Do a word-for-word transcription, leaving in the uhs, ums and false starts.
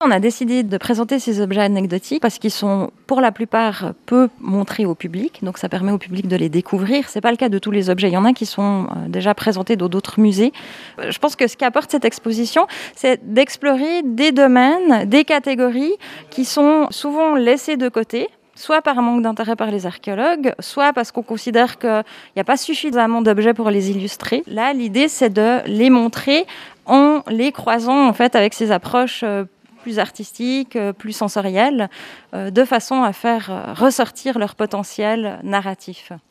On a décidé de présenter ces objets anecdotiques parce qu'ils sont, pour la plupart, peu montrés au public. Donc, ça permet au public de les découvrir. Ce n'est pas le cas de tous les objets. Il y en a qui sont déjà présentés dans d'autres musées. Je pense que ce qu'apporte cette exposition, c'est d'explorer des domaines, des catégories qui sont souvent laissées de côté, soit par manque d'intérêt par les archéologues, soit parce qu'on considère qu'il n'y a pas suffisamment d'objets pour les illustrer. Là, l'idée, c'est de les montrer en les croisant en fait, avec ces approches plus artistiques, plus sensorielles, de façon à faire ressortir leur potentiel narratif.